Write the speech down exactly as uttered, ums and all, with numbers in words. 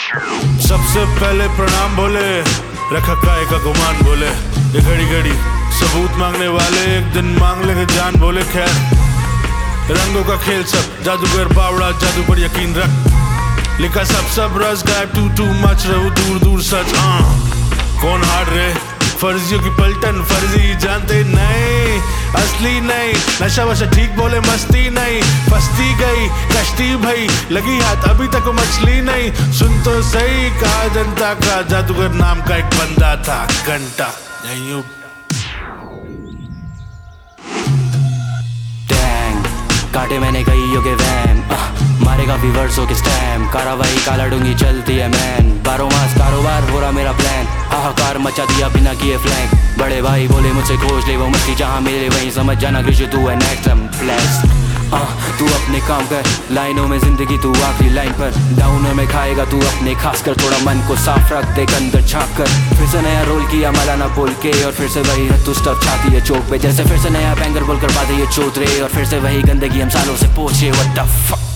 सबसे पहले प्रणाम बोले, रखा काय का गुमान बोले। ये घड़ी घड़ी सबूत मांगने वाले एक दिन मांग लेंगे जान बोले। खैर रंगों का खेल सब, जादूगर बावड़ा जादू पर यकीन रख। लिखा सब सब रस गायब, टू टू मच रहू दूर दूर सच। हाँ कौन हार रहे फर्जियों की पलटन, फर्जी जानते नहीं असली नहीं। नशा वशा ठीक बोले मस्ती नहीं, फस्ती गई कश्ती भई लगी हाथ अभी तक वो मछली नहीं। सुन तो सही कहा जनता का जादूगर नाम का एक बंदा था घंटा। नहीं काटे मैंने कई योगे वैन, मारे काफी वर्षों के स्टैम। कार्रवाई काला डूंगी चलती है मैन, बारो मास कारोबार हो रहा मेरा प्लान। हाहाकार मचा दिया बिना किए फ्लैंक, बड़े भाई बोले मुझसे खोज ले वो मस्ती जहाँ मेरे वहीं समझ जाना ग्रीश तू है नेक्स्ट एम प्लेस। तू अपने काम कर, लाइनों में जिंदगी तू आखिरी लाइन पर। डाउनर में खाएगा तू अपने, खासकर थोड़ा मन को साफ रख दे अंदर झाँक कर। फिर से नया रोल किया मलाना बोल के, और फिर से वही तू स्टफ छाती है चौक पे जैसे। फिर से नया बैंगर बोल कर बातें ये चौधरे, और फिर से वही गंदगी हम सालों से पोछे। What the fuck